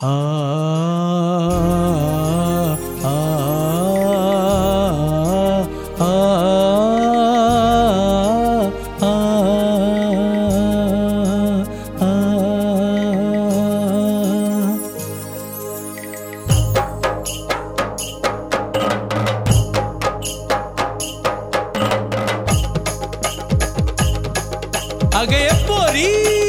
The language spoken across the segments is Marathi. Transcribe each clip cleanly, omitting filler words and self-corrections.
आ आ आ अगं ये पोरी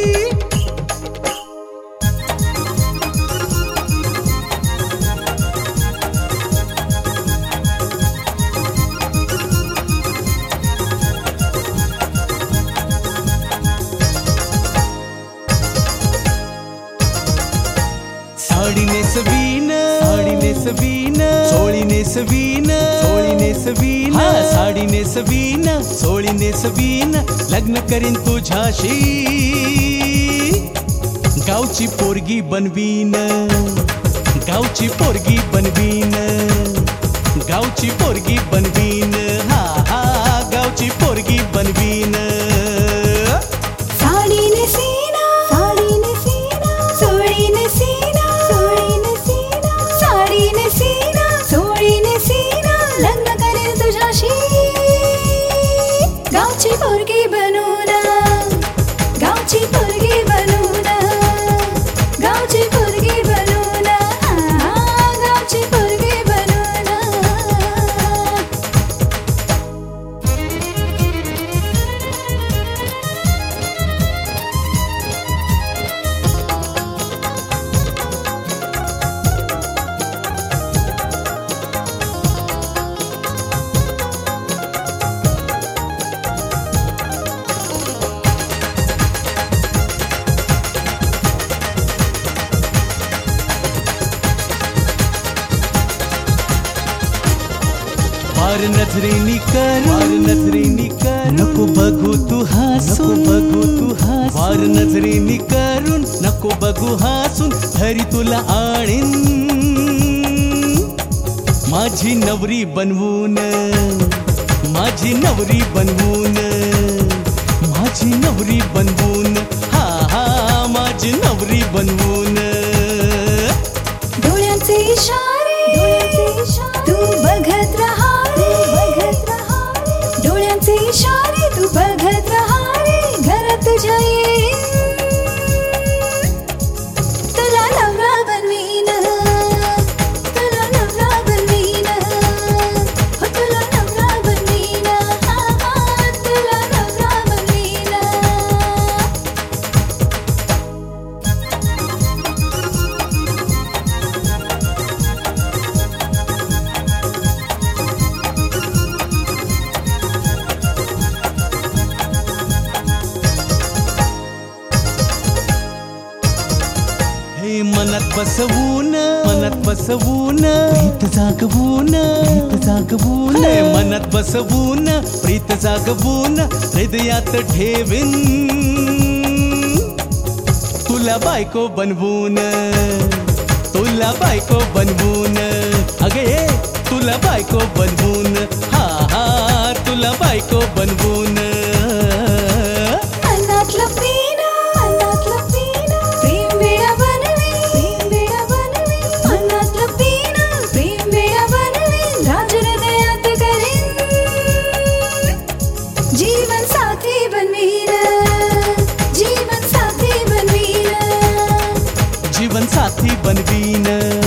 साडी नेसवीन चोळी नेसवीन साडी नेसवीन चोळी नेसवीन लग्न करीन तुझ्याशी गावची पोरगी बनवीन गावची पोरगी बनवीन गावची पोरगी बनवीन हा हा गावची पोरगी बनवीन साडी नेसीना चोळी नेसीना साडी नेसीना चोळी नेसीना लग्न करेल तुझ्याशी गावची पोरगी बनून गावची पोरगी बनून गावची पोरगी बनून गावची पोरगी बनून वार नजरेनी कर नको बघू तू हसून वार नजरेनी करून नको बघू हसून घरी तुला आणीन माझी नवरी बनवून माझी नवरी बनवून माझी नवरी बनवून हा हा माझी नवरी बनवून डोळ्यांचे इशारे तू बघत रहा डोळ्यांचे इशारे तू बघत रहा रे घरात तुझ्या येईन तुला नवरा बनवीन तुला नवरा बनवीन हो तुला नवरा बनवीन तुला नवरा बनवीन हे मनात बसवून प्रीत जागवून हे मनात बसवून प्रीत जागवून हृदयात ठेवीन तुला बायको बनवून अगे तुला बायको बनवून हा हा तुला बायको बनवून मनातलं प्रेम वेळा बनवी मनातलं प्रेम वेळा बनवी राज हृदयात करीन जीवन साथी बनवीन जीवन साथी बनवीन